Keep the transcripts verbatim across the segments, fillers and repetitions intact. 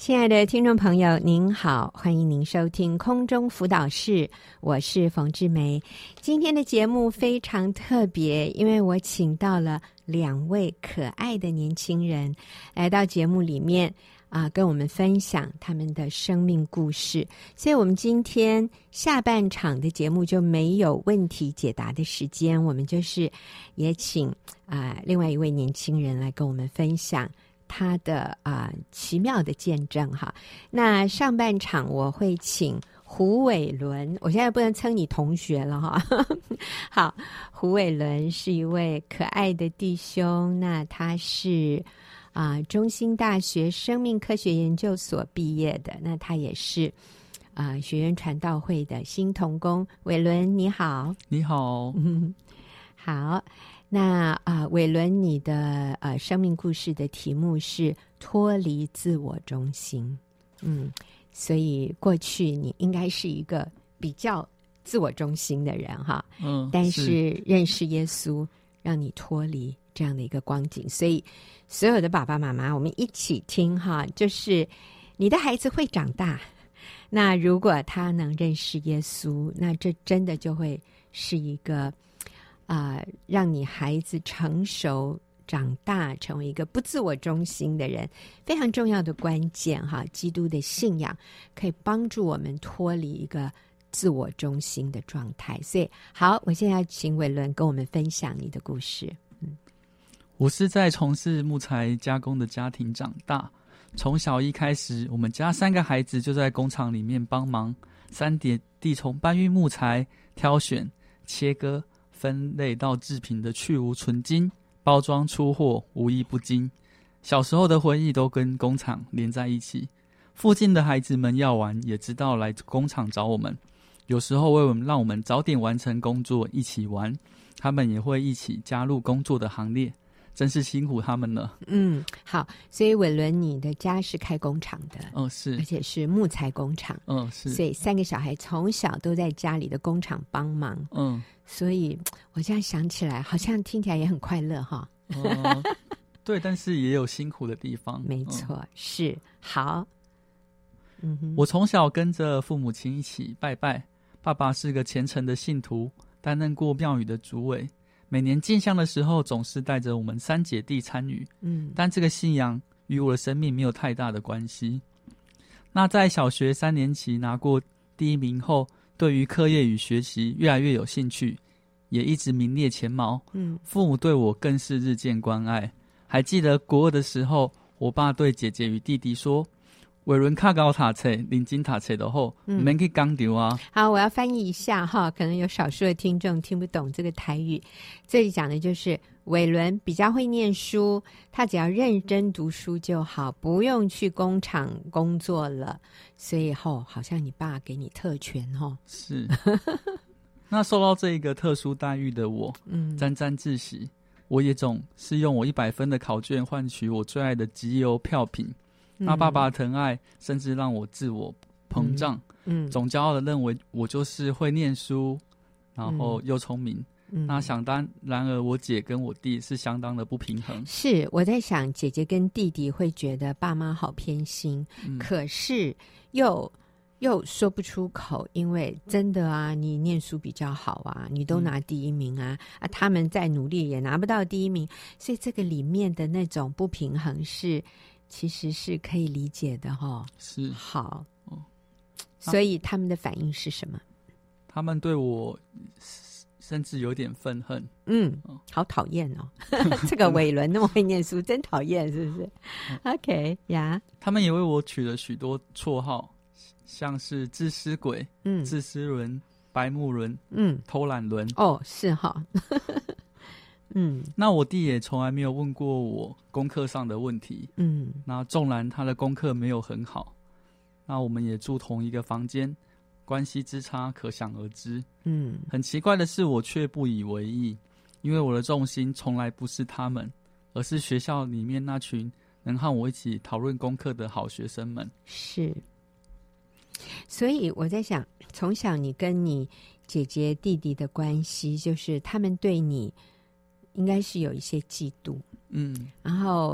亲爱的听众朋友您好，欢迎您收听空中辅导室，我是冯志梅。今天的节目非常特别，因为我请到了两位可爱的年轻人来到节目里面啊、呃，跟我们分享他们的生命故事。所以我们今天下半场的节目就没有问题解答的时间，我们就是也请啊、呃、另外一位年轻人来跟我们分享他的啊、呃、奇妙的见证哈。那上半场我会请胡伟伦，我现在不能称你同学了哈。好，胡伟伦是一位可爱的弟兄，那他是啊、呃、中兴大学生命科学研究所毕业的，那他也是啊、呃、学园传道会的新同工。伟伦你好。 你好。 嗯，好。那啊，伟伦，你的呃生命故事的题目是脱离自我中心，嗯，所以过去你应该是一个比较自我中心的人哈， 嗯， 但是认识耶稣，让你脱离这样的一个光景。所以所有的爸爸妈妈，我们一起听哈，就是你的孩子会长大，那如果他能认识耶稣，那这真的就会是一个啊、呃，让你孩子成熟长大，成为一个不自我中心的人，非常重要的关键哈。基督的信仰可以帮助我们脱离一个自我中心的状态。所以，好，我现在要请伟伦跟我们分享你的故事。嗯， 我是在从事木材加工的家庭长大，从小一开始，我们家三个孩子就在工厂里面帮忙，三姐弟从搬运木材、挑选、切割、分类到制品的去无存精，包装出货无一不精。小时候的回忆都跟工厂连在一起，附近的孩子们要玩也知道来工厂找我们，有时候为我们让我们早点完成工作一起玩，他们也会一起加入工作的行列，真是辛苦他们了。 嗯，好，所以伟伦你的家是开工厂的， 嗯，是， 而且是木材工厂， 嗯，是， 所以三个小孩从小都在家里的工厂帮忙， 嗯， 所以我这样想起来，好像听起来也很快乐哈。 嗯，对，但是也有辛苦的地方。 没错，嗯、是好。嗯哼， 我从小跟着父母亲一起拜拜，爸爸是个虔诚的信徒，担任过庙宇的主委。每年进香的时候，总是带着我们三姐弟参与。嗯，但这个信仰与我的生命没有太大的关系。那在小学三年级拿过第一名后，对于课业与学习越来越有兴趣，也一直名列前茅。嗯，父母对我更是日渐关爱。还记得国二的时候，我爸对姐姐与弟弟说：“伟伦较高读册，认真读册就好，唔免去讲场啊。” 好，我要翻译一下哈，可能有少数的听众听不懂这个台语。这里讲的就是伟伦比较会念书，他只要认真读书就好，不用去工厂工作了。所以后、哦、好像你爸给你特权哈、哦。 是。那受到这一个特殊待遇的我，嗯，沾沾自喜。我也总是用我一百分的考卷换取我最爱的集邮票品。那爸爸的疼爱甚至让我自我膨胀，嗯，嗯总骄傲的认为我就是会念书，然后又聪明。嗯、那想当然而我姐跟我弟是相当的不平衡。 是，我在想姐姐跟弟弟会觉得爸妈好偏心，嗯、可是又又说不出口，因为真的啊，你念书比较好啊，你都拿第一名啊，嗯、啊，他们再努力也拿不到第一名，所以这个里面的那种不平衡是。其实是可以理解的哈、哦， 是好、哦，所以他们的反应是什么？ 他们对我甚至有点愤恨， 嗯，哦、好讨厌哦！这个伟伦那么会念书，真讨厌，是不是、嗯、？OK 呀、yeah ， 他们也为我取了许多绰号，像是自私鬼、嗯，自私轮、白目轮、嗯，偷懒轮。 哦，是哈。嗯， 那我弟也从来没有问过我功课上的问题。嗯，那纵然他的功课没有很好，那我们也住同一个房间，关系之差可想而知。嗯，很奇怪的是，我却不以为意，因为我的重心从来不是他们，而是学校里面那群能和我一起讨论功课的好学生们。 是，所以我在想，从小你跟你姐姐弟弟的关系，就是他们对你应该是有一些嫉妒，嗯，然后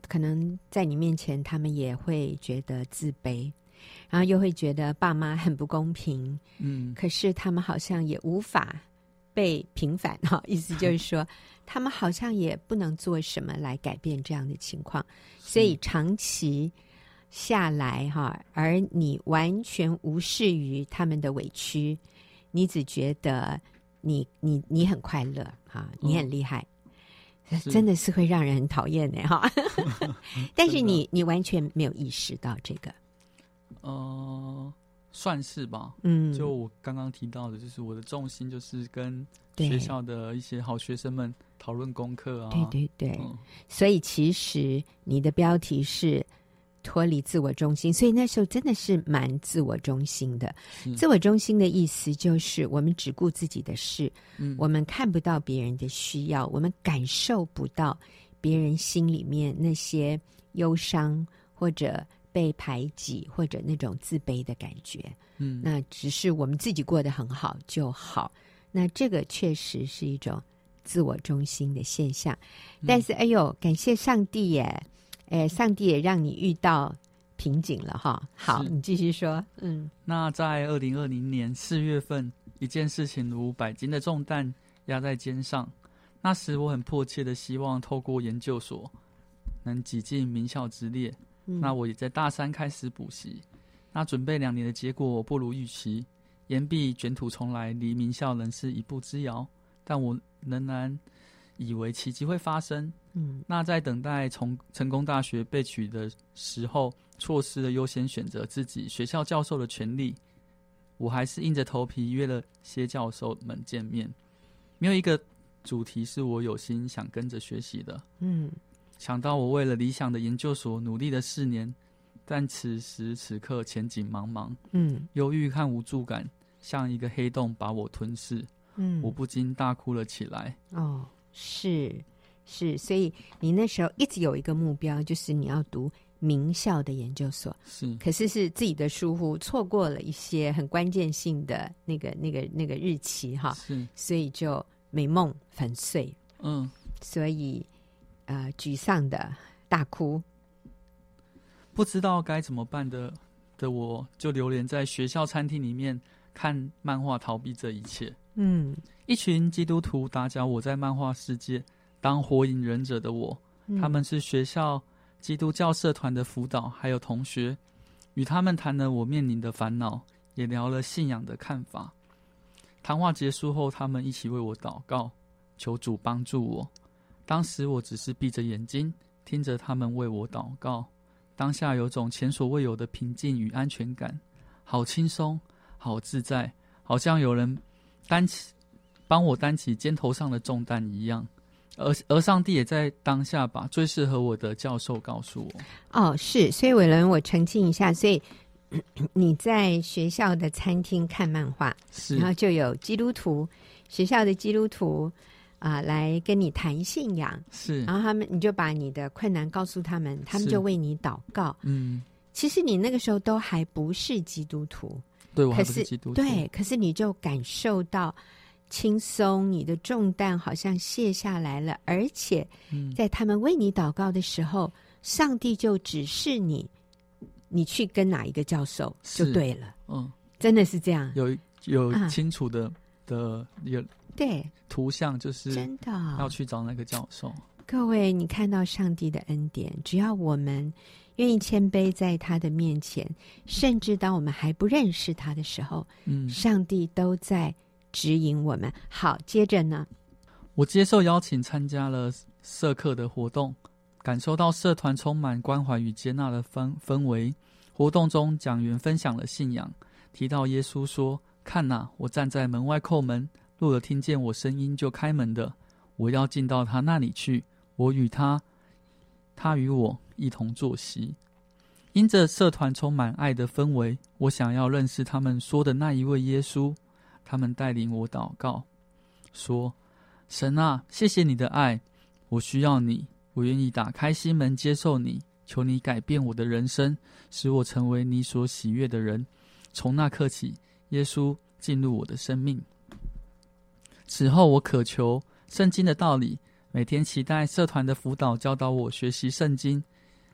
可能在你面前他们也会觉得自卑，然后又会觉得爸妈很不公平，嗯，可是他们好像也无法被平反哈，意思就是说他们好像也不能做什么来改变这样的情况，所以长期下来哈，而你完全无视于他们的委屈，你只觉得你你你很快乐哈，你很厉害，嗯，真的是会让人很讨厌的哈。但是你你完全没有意识到这个，呃， 算是吧。嗯，就我刚刚提到的，就是我的重心就是跟学校的一些好学生们讨论功课啊。 对对对，嗯，所以其实你的标题是脱离自我中心，所以那时候真的是蛮自我中心的。自我中心的意思就是我们只顾自己的事，嗯，我们看不到别人的需要，我们感受不到别人心里面那些忧伤或者被排挤或者那种自卑的感觉。嗯，那只是我们自己过得很好就好。那这个确实是一种自我中心的现象。但是，哎呦，感谢上帝耶！哎，上帝也让你遇到瓶颈了哈。好，你继续说。嗯， 那在二零二零年四月份，一件事情如百斤的重担压在肩上。那时我很迫切的希望透过研究所能挤进名校之列。嗯，那我也在大三开始补习。那准备两年的结果不如预期，延毕卷土重来，离名校仍是一步之遥。但我仍然以为奇迹会发生。嗯，那在等待从成功大学被取的时候，错失了优先选择自己学校教授的权利。我还是硬着头皮约了些教授们见面。没有一个主题是我有心想跟着学习的。嗯，想到我为了理想的研究所努力了四年，但此时此刻前景茫茫。嗯，忧郁和无助感像一个黑洞把我吞噬。嗯，我不禁大哭了起来。 哦，是是，所以你那时候一直有一个目标，就是你要读名校的研究所。是，可是是自己的疏忽，错过了一些很关键性的那个那个那个日期哈。是，所以就美梦粉碎。嗯，所以呃沮丧的大哭， 不知道该怎么办的的我，就流连在学校餐厅里面看漫画，逃避这一切。嗯，一群基督徒打搅我在漫画世界当火影忍者的我，嗯，他们是学校基督教社团的辅导还有同学，与他们谈了我面临的烦恼，也聊了信仰的看法。谈话结束后，他们一起为我祷告，求主帮助我。当时我只是闭着眼睛听着他们为我祷告，当下有种前所未有的平静与安全感，好轻松，好自在，好像有人担起帮我担起肩头上的重担一样。而而上帝也在当下把最适合我的教授告诉我。 哦，是，所以伟伦，我澄清一下，所以你在学校的餐厅看漫画，是，然后就有基督徒，学校的基督徒啊、呃、来跟你谈信仰，是，然后他们你就把你的困难告诉他们，他们就为你祷告。嗯，其实你那个时候都还不是基督徒。 对，我还不是基督徒。 对，可是你就感受到轻松，你的重担好像卸下来了，而且在他们为你祷告的时候，嗯，上帝就指示你，你去跟哪一个教授就对了。嗯，真的是这样， 有有清楚的、啊、的有对图像，就是真的要去找那个教授。 各位，你看到上帝的恩典，只要我们愿意谦卑在他的面前，甚至当我们还不认识他的时候，嗯，上帝都在指引我们。好，接着呢， 我接受邀请参加了社课的活动，感受到社团充满关怀与接纳的氛氛围。活动中，讲员分享了信仰，提到耶稣说：“看哪，我站在门外叩门，若有听见我声音就开门的，我要进到他那里去，我与他，他与我一同坐席。”因着社团充满爱的氛围，我想要认识他们说的那一位耶稣。他们带领我祷告，说：“神啊，谢谢你的爱，我需要你，我愿意打开心门接受你，求你改变我的人生，使我成为你所喜悦的人。”从那刻起，耶稣进入我的生命。此后，我渴求圣经的道理，每天期待社团的辅导教导我学习圣经，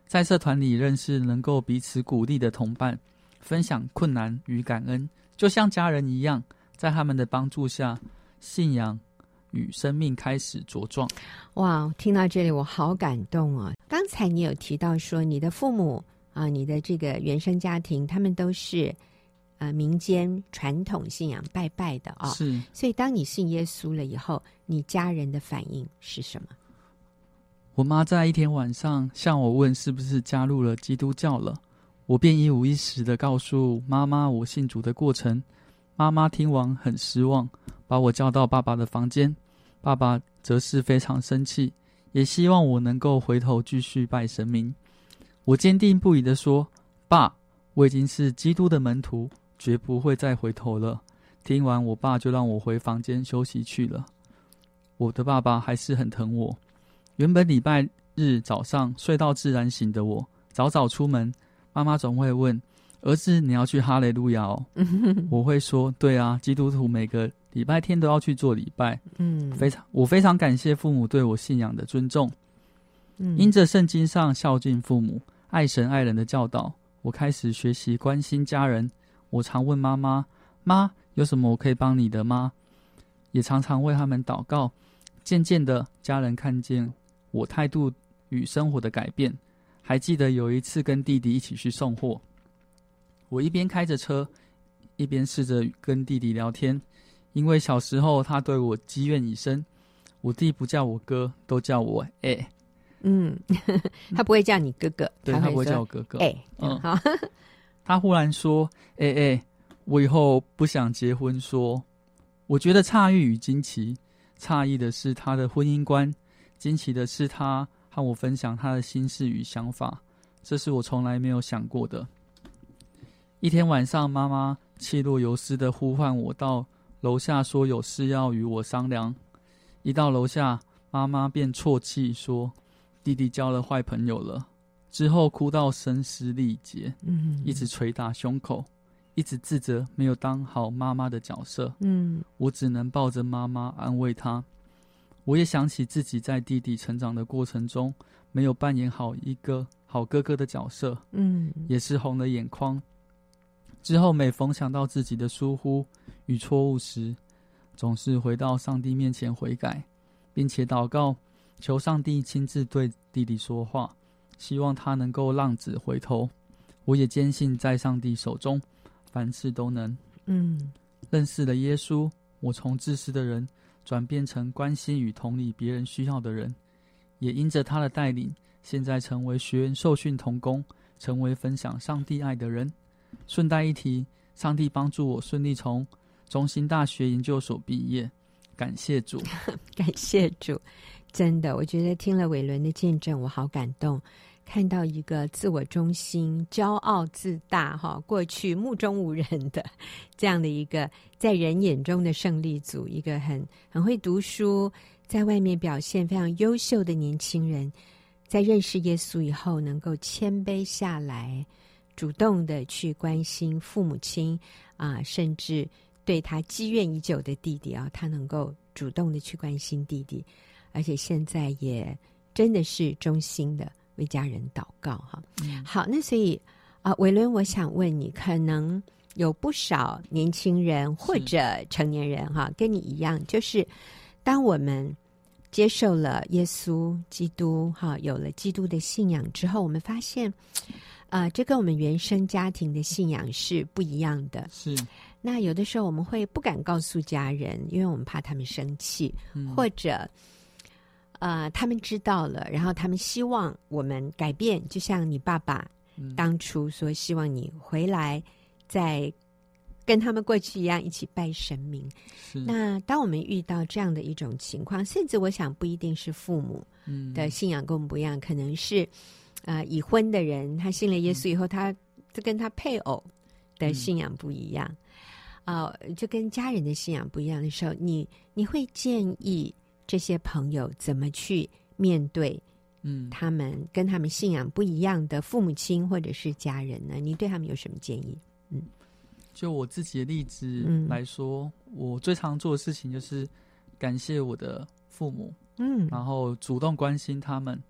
在社团里认识能够彼此鼓励的同伴，分享困难与感恩，就像家人一样，在他们的帮助下，信仰与生命开始茁壮。 哇，听到这里我好感动哦！刚才你有提到说你的父母啊，你的这个原生家庭，他们都是呃民间传统信仰拜拜的啊、哦， 是。 所以当你信耶稣了以后，你家人的反应是什么？ 我妈在一天晚上向我问是不是加入了基督教了，我便一五一十的告诉妈妈我信主的过程。妈妈听完很失望，把我叫到爸爸的房间，爸爸则是非常生气，也希望我能够回头继续拜神明。我坚定不移地说，爸，我已经是基督的门徒，绝不会再回头了。听完我爸就让我回房间休息去了。我的爸爸还是很疼我，原本礼拜日早上睡到自然醒的我，早早出门，妈妈总会问，儿子你要去哈雷路亚哦？我会说对啊，基督徒每个礼拜天都要去做礼拜。嗯，非常我非常感谢父母对我信仰的尊重。嗯，因着圣经上孝敬父母、爱神爱人的教导，我开始学习关心家人。我常问妈妈，妈，有什么我可以帮你的吗？也常常为他们祷告。渐渐的，家人看见我态度与生活的改变。还记得有一次跟弟弟一起去送货，我一边开着车，一边试着跟弟弟聊天，因为小时候他对我积怨已深，我弟不叫我哥，都叫我欸。 嗯，他不会叫你哥哥， 对，他不会叫我哥哥。 欸，嗯，好。 他忽然说，欸欸，我以后不想结婚说。我觉得诧异与惊奇，诧异的是他的婚姻观，惊奇的是他和我分享他的心事与想法，这是我从来没有想过的。一天晚上，妈妈气若游丝地呼唤我到楼下，说有事要与我商量。一到楼下，妈妈便啜泣说，弟弟交了坏朋友了。之后哭到声嘶力竭，嗯，一直捶打胸口，一直自责没有当好妈妈的角色。嗯，我只能抱着妈妈安慰她。我也想起自己在弟弟成长的过程中没有扮演好一个好哥哥的角色，嗯，也是红了眼眶。之后每逢想到自己的疏忽与错误时，总是回到上帝面前悔改，并且祷告，求上帝亲自对弟弟说话，希望他能够浪子回头。我也坚信在上帝手中凡事都能。嗯，认识了耶稣，我从自私的人转变成关心与同理别人需要的人，也因着他的带领，现在成为学员受训同工，成为分享上帝爱的人。顺带一提，上帝帮助我顺利从中兴大学研究所毕业，感谢主。 感谢主，真的，我觉得听了伟伦的见证，我好感动。看到一个自我中心、骄傲自大、哈，过去目中无人的这样的一个在人眼中的胜利组，一个很很会读书，在外面表现非常优秀的年轻人，在认识耶稣以后，能够谦卑下来，主动的去关心父母亲啊，甚至对他积怨已久的弟弟啊，他能够主动的去关心弟弟，而且现在也真的是忠心的为家人祷告哈。嗯、好，那所以啊，伟伦，我想问你，可能有不少年轻人或者成年人哈，跟你一样，就是当我们接受了耶稣基督哈，有了基督的信仰之后，我们发现，呃，这跟我们原生家庭的信仰是不一样的。 是。 那有的时候我们会不敢告诉家人，因为我们怕他们生气，嗯、或者。呃，他们知道了，然后他们希望我们改变，就像你爸爸当初说希望你回来再跟他们过去一样一起拜神明。那当我们遇到这样的一种情况，甚至我想不一定是父母的信仰跟我们不一样，可能是呃已婚的人，他信了耶稣以后，他就跟他配偶的信仰不一样啊、呃，就跟家人的信仰不一样的时候，你你会建议这些朋友怎么去面对嗯，他们跟他们信仰不一样的父母亲或者是家人呢？你对他们有什么建议？嗯， 就我自己的例子来说、嗯、我最常做的事情就是感谢我的父母，嗯，然后主动关心他们，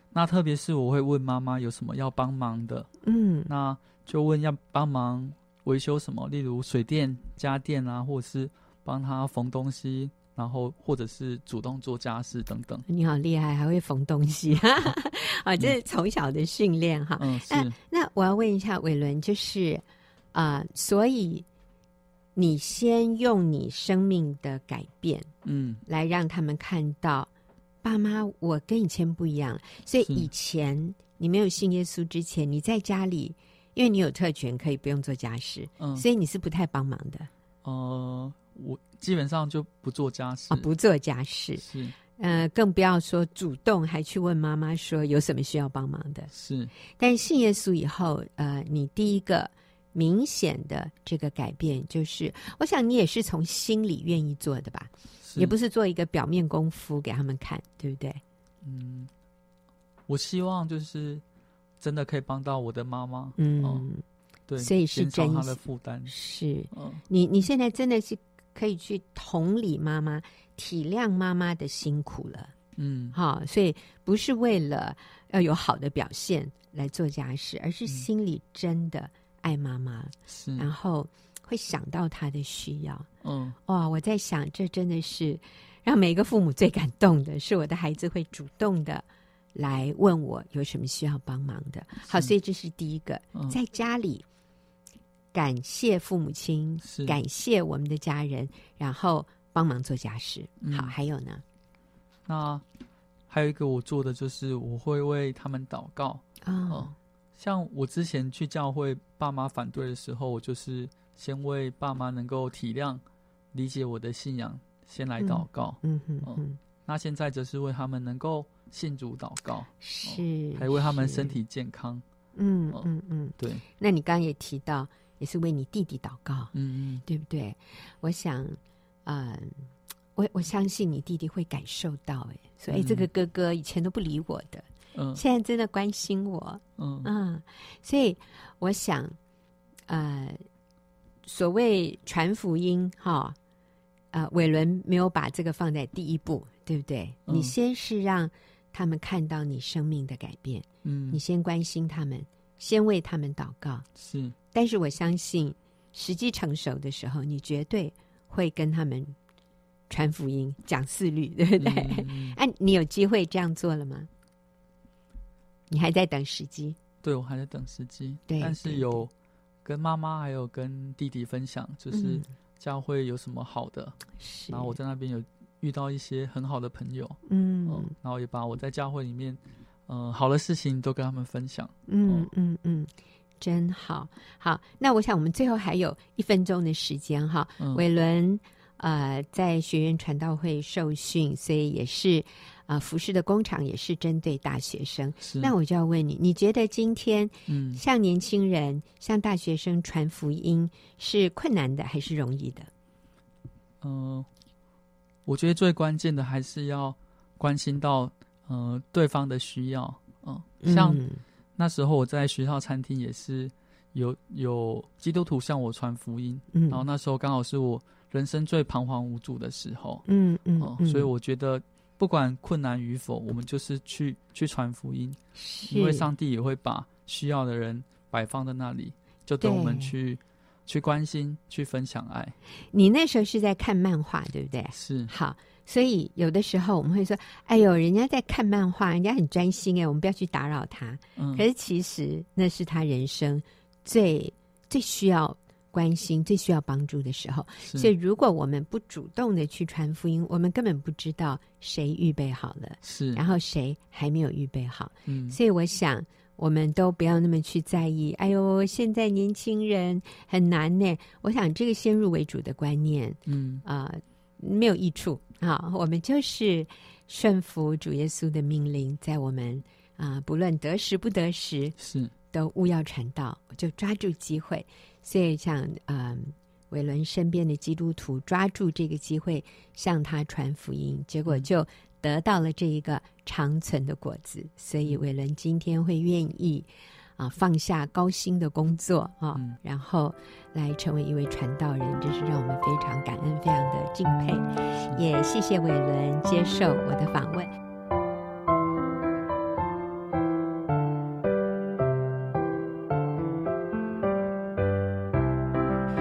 那特别是我会问妈妈有什么要帮忙的，嗯，那就问要帮忙维修什么，例如水电、家电啊，或者是帮他缝东西，然后或者是主动做家事等等。 你好厉害，还会缝东西啊！这是从小的训练哈。 嗯，是。 那那我要问一下伟伦，就是啊、呃，所以你先用你生命的改变，嗯，来让他们看到。爸妈，我跟以前不一样，所以以前你没有信耶稣之前，你在家里，因为你有特权可以不用做家事，嗯，所以你是不太帮忙的。 呃，我基本上就不做家事， 哦，不做家事是，呃，更不要说主动还去问妈妈说有什么需要帮忙的。 是， 但是信耶稣以后，呃，你第一个明显的这个改变，就是我想你也是从心里愿意做的吧。也不是做一个表面功夫给他们看，对不对？嗯， 我希望就是真的可以帮到我的妈妈， 嗯，哦、对，所以是减少她的负担。 是，嗯、你你现在真的是可以去同理妈妈，体谅妈妈的辛苦了，嗯，好，所以不是为了要有好的表现来做家事，而是心里真的爱妈妈，是、嗯，然后。会想到他的需要，嗯，哇！我在想，这真的是让每个父母最感动的，是我的孩子会主动的来问我有什么需要帮忙的。好，所以这是第一个，嗯、在家里感谢父母亲，感谢我们的家人，然后帮忙做家事。嗯、好，还有呢？ 那还有一个我做的就是我会为他们祷告。哦，嗯、像我之前去教会，爸妈反对的时候，我就是先为爸妈能够体谅、理解我的信仰，先来祷告。嗯嗯嗯。嗯，那现在则是为他们能够信主祷告， 是， 还为他们身体健康。 嗯嗯嗯， 对。 那你刚刚也提到，也是为你弟弟祷告，嗯嗯，对不对？我想，嗯、呃，我我相信你弟弟会感受到，哎，说，哎，这个哥哥以前都不理我的，嗯，现在真的关心我，嗯嗯，所以我想，呃。所谓传福音哈，呃，伟伦没有把这个放在第一步，对不对？嗯、你先是让他们看到你生命的改变，嗯，你先关心他们，先为他们祷告， 是。 但是我相信，时机成熟的时候，你绝对会跟他们传福音、讲四律，对不对？哎、嗯啊，你有机会这样做了吗？你还在等时机？ 对，我还在等时机， 对， 但是有。跟妈妈还有跟弟弟分享，就是教会有什么好的，嗯、然后我在那边有遇到一些很好的朋友，嗯，嗯然后也把我在教会里面，呃，好的事情都跟他们分享， 嗯嗯嗯，真好。好，那我想我们最后还有一分钟的时间哈，嗯、伟伦呃在学院传道会受训，所以也是。啊、呃，服饰的工厂也是针对大学生。那我就要问你，你觉得今天，嗯，向年轻人、向大学生传福音是困难的还是容易的？ 嗯、呃，我觉得最关键的还是要关心到呃对方的需要。呃、嗯，像那时候我在学校餐厅也是有有基督徒向我传福音，嗯，然后那时候刚好是我人生最彷徨无助的时候。嗯嗯、呃、嗯，所以我觉得。不管困难与否，我们就是去去传福音，因为上帝也会把需要的人摆放在那里，就等我们去去关心、去分享爱。 你那时候是在看漫画，对不对？ 是。 好，所以有的时候我们会说：“哎呦，人家在看漫画，人家很专心哎，我们不要去打扰他。”嗯。可是其实那是他人生最最需要。关心最需要帮助的时候，所以如果我们不主动的去传福音，我们根本不知道谁预备好了， 是， 然后谁还没有预备好。嗯，所以我想我们都不要那么去在意。哎呦，现在年轻人很难呢。我想这个先入为主的观念，嗯啊、呃，没有益处啊。我们就是顺服主耶稣的命令，在我们啊、呃，不论得时不得时， 是都务要传道，就抓住机会。所以像嗯，伟伦身边的基督徒抓住这个机会向他传福音，结果就得到了这一个长存的果子。所以伟伦今天会愿意啊放下高薪的工作啊，嗯、然后来成为一位传道人，这是让我们非常感恩，非常的敬佩。也谢谢伟伦接受我的访问。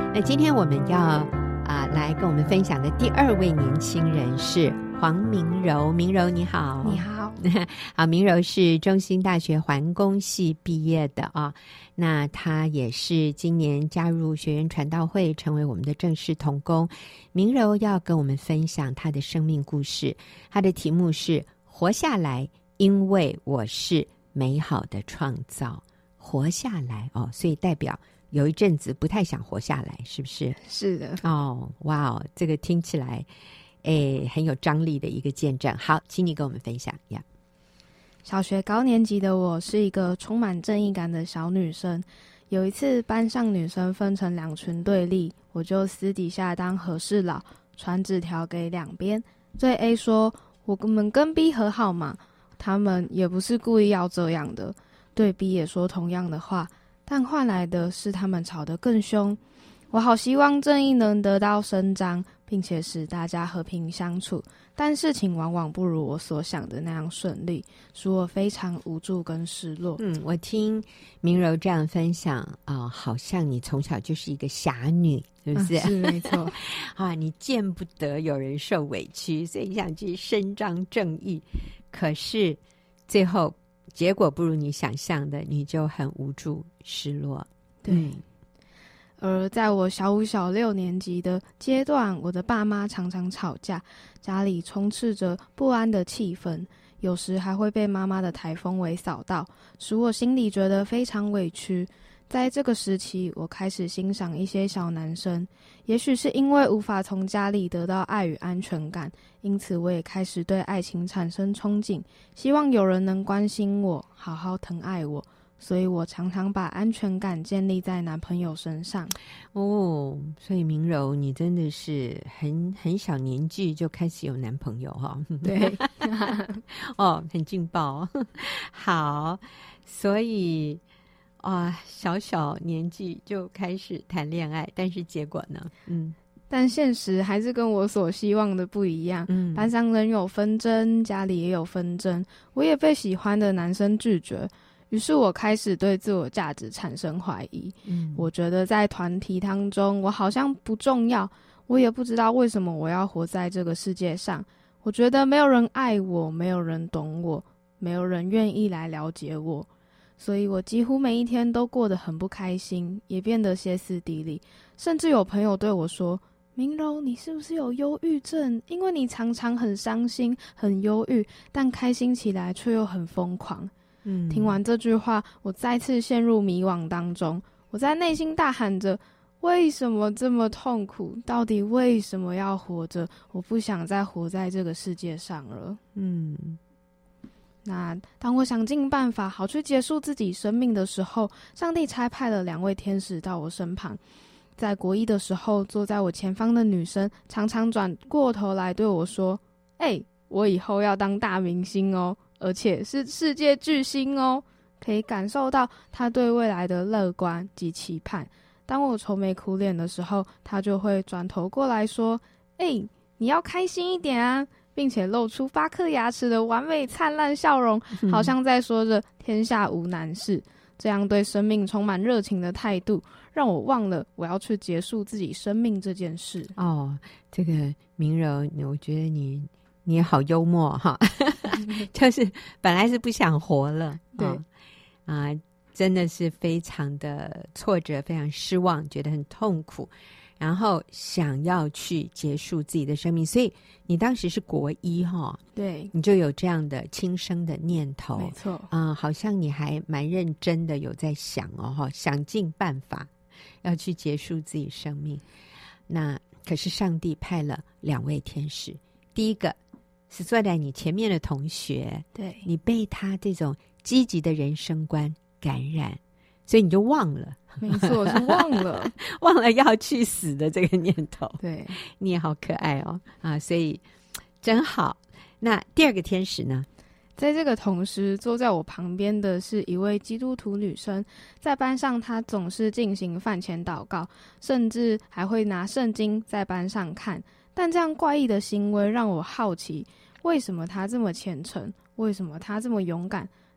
那今天我们要啊、呃、来跟我们分享的第二位年轻人是黄明柔。明柔你好。 你好。 好，明柔是中兴大学环工系毕业的啊，那他也是今年加入学员传道会，成为我们的正式同工。明柔要跟我们分享他的生命故事，他的题目是活下来，因为我是美好的创造。活下来哦，所以代表有一阵子不太想活下来，是不是？ 是的。 哦，哇哦，这个听起来诶很有张力的一个见证。好，请你跟我们分享呀。 小学高年级的我是一个充满正义感的小女生。有一次班上女生分成两群对立，我就私底下当和事佬，传纸条给两边。对 A 说，我们跟 B 和好嘛，他们也不是故意要这样的。对 B 也说同样的话，但换来的是他们吵得更凶。我好希望正义能得到伸张，并且使大家和平相处，但事情往往不如我所想的那样顺利，使我非常无助跟失落。 嗯，我听明柔这样分享啊、呃，好像你从小就是一个侠女，是不是？ 啊、是没错。 啊，你见不得有人受委屈，所以你想去伸张正义，可是最后结果不如你想象的，你就很无助失落。 对。嗯，而在我小五小六年级的阶段，我的爸妈常常吵架，家里充斥着不安的气氛，有时还会被妈妈的台风尾扫到，使我心里觉得非常委屈。在这个时期，我开始欣赏一些小男生，也许是因为无法从家里得到爱与安全感，因此我也开始对爱情产生憧憬，希望有人能关心我，好好疼爱我。所以我常常把安全感建立在男朋友身上。 哦，所以明柔你真的是很很小年纪就开始有男朋友哈、哦？ 对。 哦，很劲爆。好，所以啊，小小年纪就开始谈恋爱，但是结果呢？嗯， 但现实还是跟我所希望的不一样。嗯，班上人有纷争，家里也有纷争，我也被喜欢的男生拒绝。于是我开始对自我价值产生怀疑。嗯，我觉得在团体当中我好像不重要，我也不知道为什么我要活在这个世界上。我觉得没有人爱我，没有人懂我，没有人愿意来了解我，所以我几乎每一天都过得很不开心，也变得歇斯底里。甚至有朋友对我说，明柔，你是不是有忧郁症？因为你常常很伤心很忧郁，但开心起来却又很疯狂。嗯，听完这句话，我再次陷入迷惘当中。我在内心大喊着，为什么这么痛苦？到底为什么要活着？我不想再活在这个世界上了。嗯，那当我想尽办法好去结束自己生命的时候，上帝差派了两位天使到我身旁。在国一的时候，坐在我前方的女生常常转过头来对我说，欸，我以后要当大明星哦，而且是世界巨星哦，可以感受到他对未来的乐观及期盼。当我愁眉苦脸的时候，他就会转头过来说，欸，你要开心一点啊，并且露出八颗牙齿的完美灿烂笑容，好像在说着天下无难事。这样对生命充满热情的态度，让我忘了我要去结束自己生命这件事。 哦，这个明柔，我觉得你你也好幽默哈，就是本来是不想活了， 对啊、哦呃，真的是非常的挫折，非常失望，觉得很痛苦，然后想要去结束自己的生命。所以你当时是国一哈、哦， 对， 你就有这样的轻生的念头， 没错， 啊、呃，好像你还蛮认真的有在想哦，哈，想尽办法要去结束自己生命。那可是上帝派了两位天使，第一个是坐在你前面的同学， 对， 你被他这种积极的人生观感染，所以你就忘了， 没错，是忘了忘了要去死的这个念头。 对， 你也好可爱哦，啊，所以真好。那第二个天使呢？ 在这个同时，坐在我旁边的是一位基督徒女生，在班上她总是进行饭前祷告，甚至还会拿圣经在班上看。但这样怪异的行为让我好奇，为什么她这么虔诚？为什么她这么勇敢？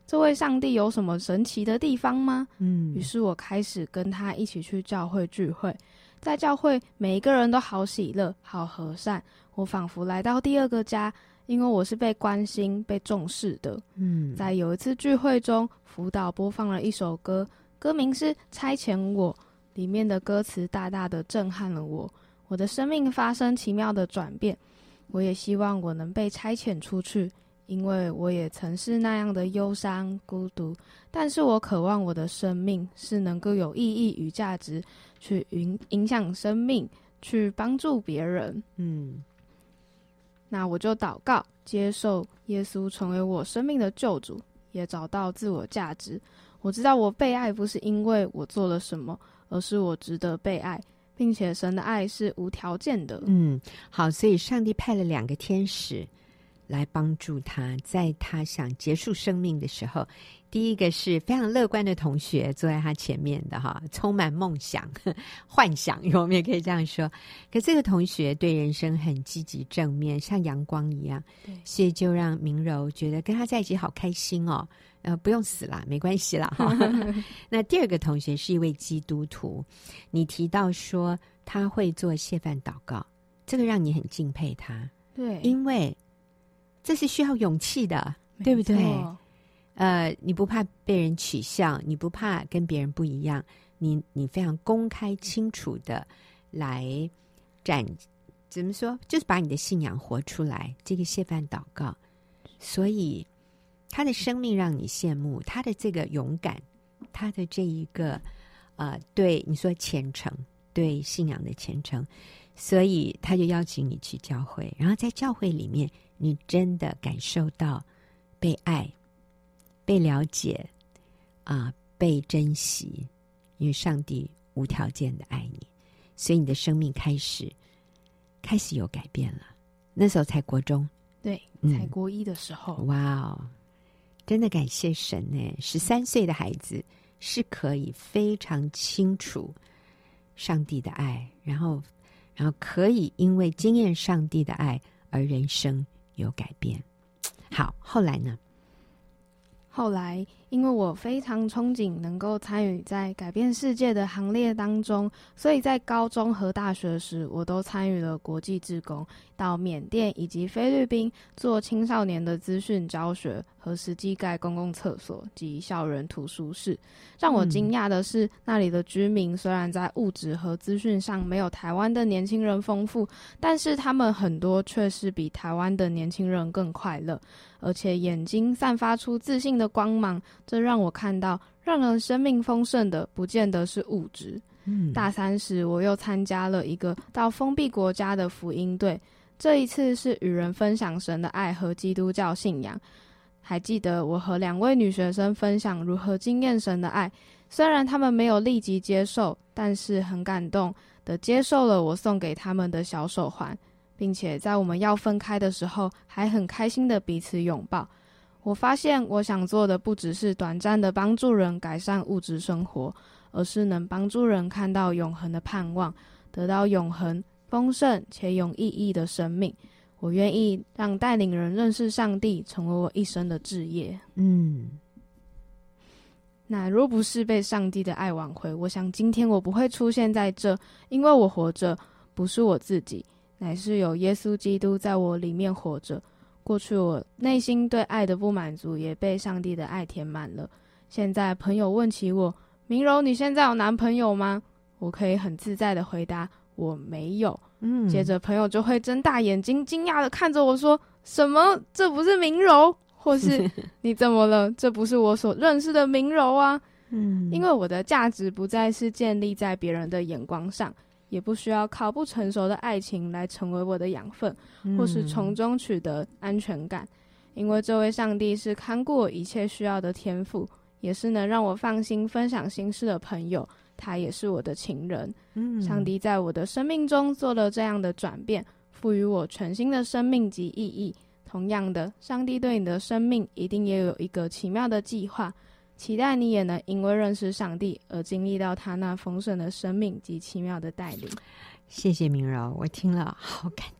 这位上帝有什么神奇的地方吗？ 嗯， 于是我开始跟他一起去教会聚会，在教会每一个人都好喜乐好和善，我仿佛来到第二个家，因为我是被关心被重视的。 嗯， 在有一次聚会中，辅导播放了一首歌，歌名是差遣我，里面的歌词大大的震撼了我，我的生命发生奇妙的转变。我也希望我能被差遣出去，因为我也曾是那样的忧伤孤独，但是我渴望我的生命是能够有意义与价值，去影影响生命，去帮助别人。 嗯， 那我就祷告，接受耶稣成为我生命的救主，也找到自我价值。我知道我被爱不是因为我做了什么，而是我值得被爱，并且神的爱是无条件的。 嗯，好，所以上帝派了两个天使来帮助他，在他想结束生命的时候，第一个是非常乐观的同学坐在他前面的哈，充满梦想幻想，我们也可以这样说。可这个同学对人生很积极正面，像阳光一样，所以就让明柔觉得跟他在一起好开心哦，呃，不用死啦，没关系啦哈。那第二个同学是一位基督徒，你提到说他会做谢饭祷告，这个让你很敬佩他， 对， 因为这是需要勇气的，对不对？呃，你不怕被人取笑，你不怕跟别人不一样，你你非常公开清楚的来展，怎么说，就是把你的信仰活出来，这个谢饭祷告。所以他的生命让你羡慕，他的这个勇敢，他的这一个呃，对你说虔诚，对信仰的虔诚，所以他就邀请你去教会，然后在教会里面你真的感受到被爱，被了解啊、呃，被珍惜，因为上帝无条件的爱你，所以你的生命开始开始有改变了。那时候才国中， 对， 嗯、 才国一的时候。 哇哦，真的感谢神呢！十三岁的孩子是可以非常清楚上帝的爱，然后然后可以因为经验上帝的爱而人生有改变。好，后来呢？ 后来因为我非常憧憬能够参与在改变世界的行列当中，所以在高中和大学时我都参与了国际志工，到缅甸以及菲律宾做青少年的资讯教学和实际盖公共厕所及校园图书室。让我惊讶的是、嗯、那里的居民虽然在物质和资讯上没有台湾的年轻人丰富，但是他们很多却是比台湾的年轻人更快乐，而且眼睛散发出自信的光芒，这让我看到让人生命丰盛的不见得是物质。嗯，大三时我又参加了一个到封闭国家的福音队，这一次是与人分享神的爱和基督教信仰。还记得我和两位女学生分享如何经验神的爱，虽然他们没有立即接受，但是很感动的接受了我送给他们的小手环，并且在我们要分开的时候还很开心的彼此拥抱。我发现我想做的不只是短暂的帮助人改善物质生活，而是能帮助人看到永恒的盼望，得到永恒丰盛且有意义的生命。我愿意让带领人认识上帝成为我一生的志业。嗯，那若不是被上帝的爱挽回，我想今天我不会出现在这，因为我活着不是我自己，乃是有耶稣基督在我里面活着。过去我内心对爱的不满足也被上帝的爱填满了。现在朋友问起我，明柔你现在有男朋友吗？我可以很自在的回答我没有。嗯，接着朋友就会睁大眼睛惊讶的看着我说，什么？这不是明柔？或是你怎么了？这不是我所认识的明柔啊。嗯，因为我的价值不再是建立在别人的眼光上，也不需要靠不成熟的爱情来成为我的养分，或是从中取得安全感。因为这位上帝是看顾我一切需要的天父，也是能让我放心分享心事的朋友，他也是我的情人。嗯，上帝在我的生命中做了这样的转变，赋予我全新的生命及意义。同样的，上帝对你的生命一定也有一个奇妙的计划，期待你也能因为认识上帝而经历到他那丰盛的生命及奇妙的带领。 谢谢明柔，我听了好感动。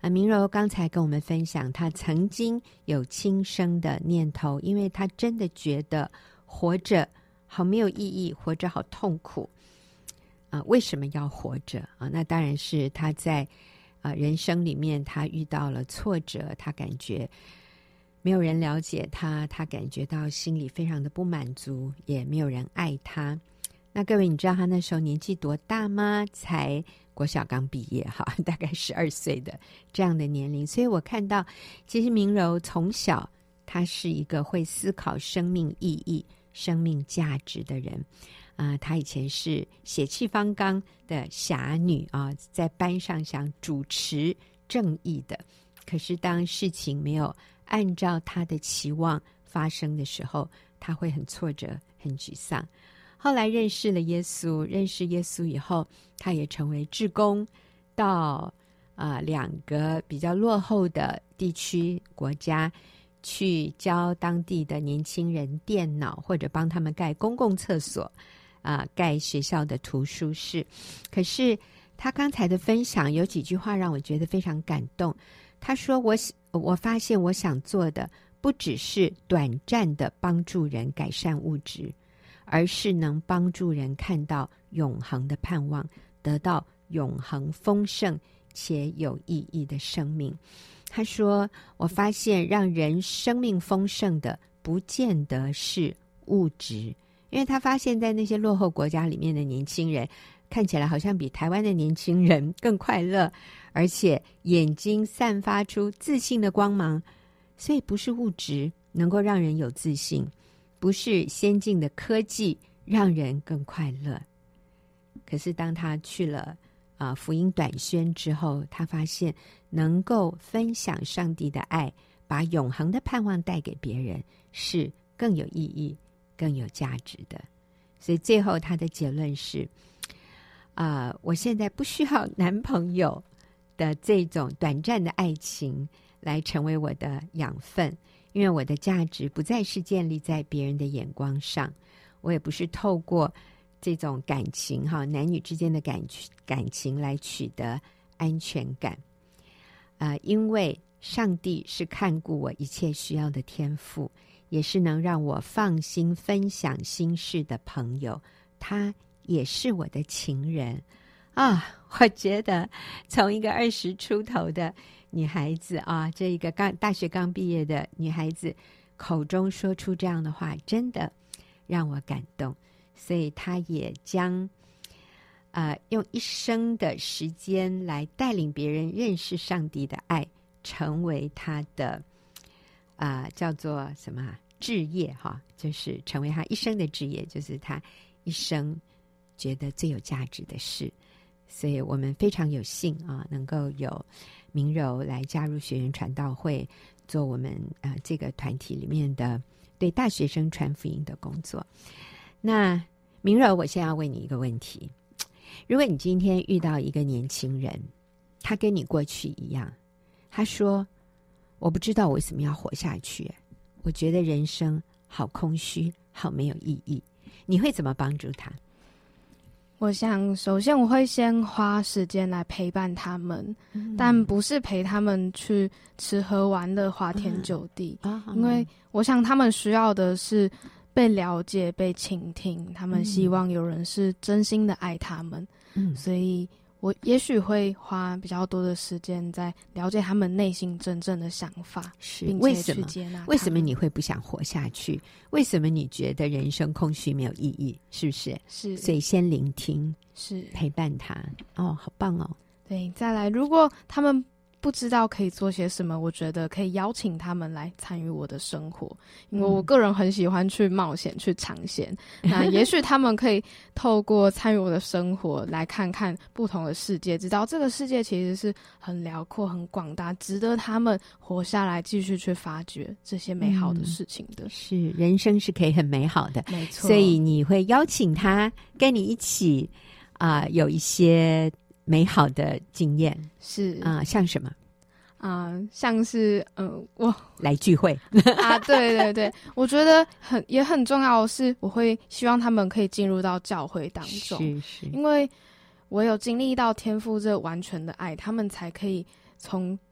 啊，明柔刚才跟我们分享，她曾经有轻生的念头，因为她真的觉得活着好没有意义，活着好痛苦啊！为什么要活着啊？那当然是她在啊人生里面，她遇到了挫折，她感觉没有人了解她，她感觉到心里非常的不满足，也没有人爱她。那各位，你知道她那时候年纪多大吗？才国小刚毕业哈，大概十二岁的这样的年龄。所以我看到，其实明柔从小她是一个会思考生命意义、生命价值的人啊、呃。她以前是血气方刚的侠女啊、呃，在班上想主持正义的。可是当事情没有按照她的期望发生的时候，她会很挫折、很沮丧。后来认识了耶稣，认识耶稣以后，他也成为志工，到啊、呃、两个比较落后的地区国家，去教当地的年轻人电脑，或者帮他们盖公共厕所，啊、呃，盖学校的图书室。可是他刚才的分享有几句话让我觉得非常感动。他说我我发现我想做的不只是短暂的帮助人改善物质，而是能帮助人看到永恒的盼望，得到永恒丰盛且有意义的生命。他说我发现让人生命丰盛的不见得是物质，因为他发现在那些落后国家里面的年轻人看起来好像比台湾的年轻人更快乐，而且眼睛散发出自信的光芒。所以不是物质能够让人有自信，不是先进的科技让人更快乐。可是当他去了啊、呃、福音短宣之后，他发现能够分享上帝的爱，把永恒的盼望带给别人，是更有意义、更有价值的。所以最后他的结论是啊、呃，我现在不需要男朋友的这种短暂的爱情来成为我的养分，因为我的价值不再是建立在别人的眼光上，我也不是透过这种感情哈，男女之间的感感情来取得安全感。呃，因为上帝是看顾我一切需要的天父，也是能让我放心分享心事的朋友，他也是我的情人啊！我觉得从一个二十出头的女孩子啊，这一个刚大学刚毕业的女孩子口中说出这样的话，真的让我感动。所以她也将呃用一生的时间来带领别人认识上帝的爱，成为她的啊、呃、叫做什么志业哈，就是成为她一生的志业，就是她一生觉得最有价值的事。所以我们非常有幸啊，能够有明柔来加入学园传道会，做我们呃这个团体里面的对大学生传福音的工作。那明柔，我现在要问你一个问题：如果你今天遇到一个年轻人，他跟你过去一样，他说我不知道我为什么要活下去，我觉得人生好空虚，好没有意义，你会怎么帮助他？ 我想首先我会先花时间来陪伴他们、嗯、但不是陪他们去吃喝玩乐花天酒地、嗯、因为我想他们需要的是被了解被倾听，他们希望有人是真心的爱他们、嗯、所以我也许会花比较多的时间在了解他们内心真正的想法， 是并且去接纳他们。 为什么你会不想活下去？为什么你觉得人生空虚没有意义？是不是？ 是。 所以先聆听， 是陪伴他。哦，好棒哦。 对，再来，如果他们不知道可以做些什么，我觉得可以邀请他们来参与我的生活，因为我个人很喜欢去冒险、去尝鲜。那也许他们可以透过参与我的生活，来看看不同的世界，知道这个世界其实是很辽阔、很广大，值得他们活下来，继续去发掘这些美好的事情的。 嗯、是，人生是可以很美好的， 没错。 所以你会邀请他跟你一起啊、呃，有一些美好的经验。 是啊、呃，像什么？ 啊、呃，像是嗯、呃，我来聚会啊，对对对，我觉得很也很重要的是，我会希望他们可以进入到教会当中， 是是， 因为我有经历到天父这完全的爱，他们才可以从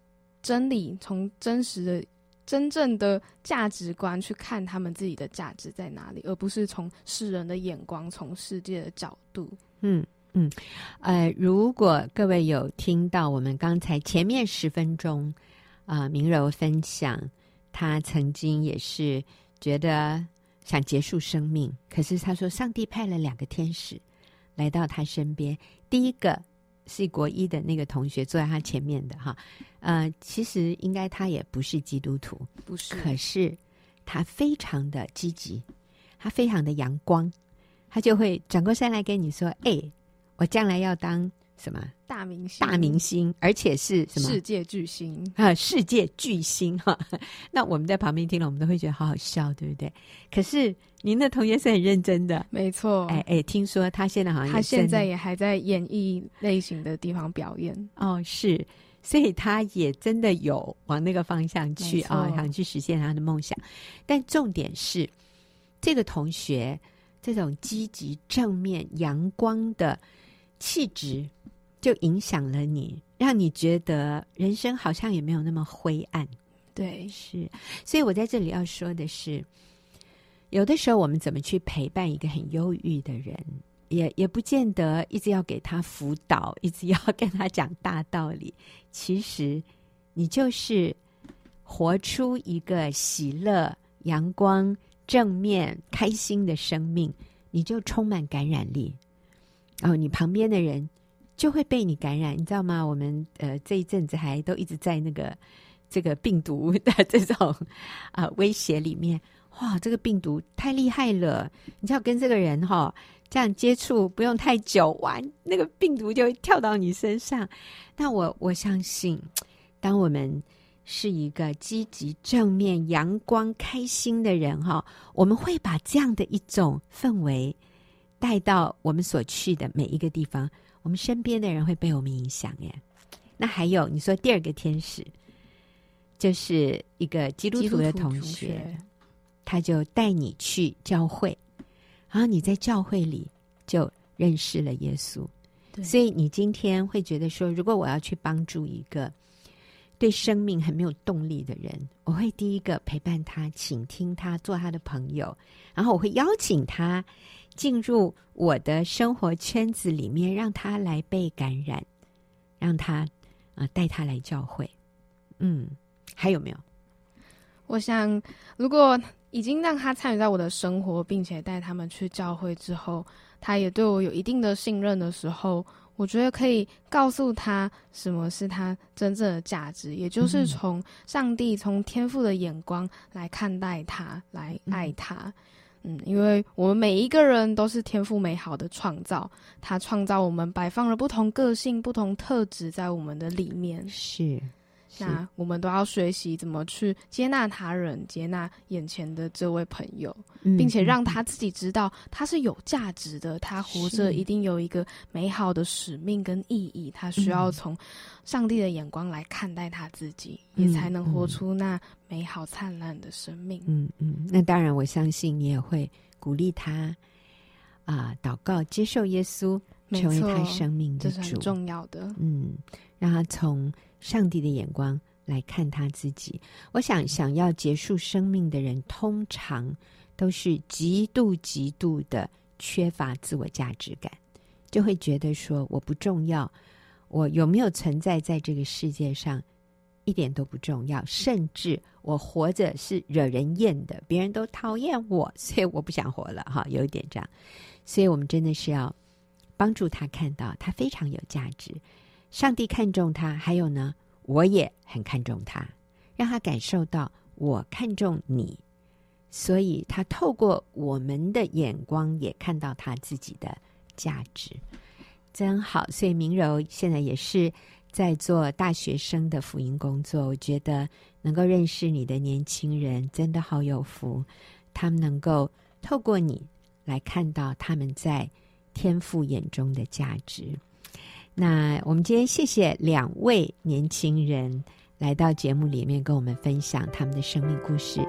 真理、从真实的、真正的价值观去看他们自己的价值在哪里，而不是从世人的眼光、从世界的角度。 嗯嗯，呃，如果各位有听到我们刚才前面十分钟，呃，明柔分享，她曾经也是觉得想结束生命，可是她说上帝派了两个天使来到她身边，第一个是国一的那个同学坐在她前面的哈，呃，其实应该他也不是基督徒， 不是， 可是他非常的积极，他非常的阳光，他就会转过身来跟你说，哎、欸，我将来要当什么大明星， 大明星，而且是什么世界巨星啊，世界巨星哈。那我们在旁边听了，我们都会觉得好好笑，对不对？可是您的同学是很认真的， 没错。 哎哎，听说他现在好像也他现在也还在演艺类型的地方表演哦，是，所以他也真的有往那个方向去啊，想去实现他的梦想。但重点是，这个同学这种积极、正面、阳光的气质，就影响了你，让你觉得人生好像也没有那么灰暗。 对， 是。所以我在这里要说的是，有的时候我们怎么去陪伴一个很忧郁的人，也也不见得一直要给他辅导，一直要跟他讲大道理。其实你就是活出一个喜乐、阳光、正面、开心的生命，你就充满感染力。然后你旁边的人就会被你感染，你知道吗？我们呃这一阵子还都一直在那个这个病毒的这种啊、呃、威胁里面。哇，这个病毒太厉害了！你知道跟这个人哈、哦、这样接触不用太久，哇，那个病毒就会跳到你身上。那我我相信，当我们是一个积极、正面、阳光、开心的人哈、哦，我们会把这样的一种氛围带到我们所去的每一个地方，我们身边的人会被我们影响耶。那还有你说第二个天使，就是一个基督徒的同学，他就带你去教会，然后你在教会里就认识了耶稣。所以你今天会觉得说，如果我要去帮助一个对生命很没有动力的人，我会第一个陪伴他，倾听他，做他的朋友，然后我会邀请他进入我的生活圈子里面，让他来被感染，让他呃带他来教会。嗯，还有没有？ 我想如果已经让他参与在我的生活，并且带他们去教会之后，他也对我有一定的信任的时候，我觉得可以告诉他什么是他真正的价值，也就是从上帝、从天父的眼光来看待他，来爱他。嗯，因为我们每一个人都是天父美好的创造，他创造我们，摆放了不同个性、不同特质在我们的里面。 是。 那我们都要学习怎么去接纳他人，接纳眼前的这位朋友，嗯、并且让他自己知道他是有价值的，他活着一定有一个美好的使命跟意义，他需要从上帝的眼光来看待他自己，嗯、也才能活出那美好灿烂的生命。 嗯嗯，那当然我相信你也会鼓励他啊、呃，祷告接受耶稣成为他生命的主， 这是很重要的。 嗯，让他从上帝的眼光来看他自己。我想想要结束生命的人，通常都是极度极度的缺乏自我价值感，就会觉得说我不重要，我有没有存在在这个世界上一点都不重要，甚至我活着是惹人厌的，别人都讨厌我，所以我不想活了哈，有一点这样。所以我们真的是要帮助他看到他非常有价值，上帝看重他，还有呢，我也很看重他，让他感受到我看重你，所以他透过我们的眼光也看到他自己的价值，真好。所以明柔现在也是在做大学生的福音工作，我觉得能够认识你的年轻人真的好有福，他们能够透过你来看到他们在天父眼中的价值。那我们今天谢谢两位年轻人来到节目里面跟我们分享他们的生命故事，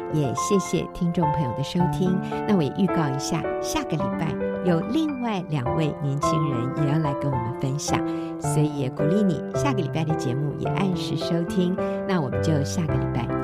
也谢谢听众朋友的收听。那我也预告一下，下个礼拜有另外两位年轻人也要来跟我们分享，所以也鼓励你下个礼拜的节目也按时收听。那我们就下个礼拜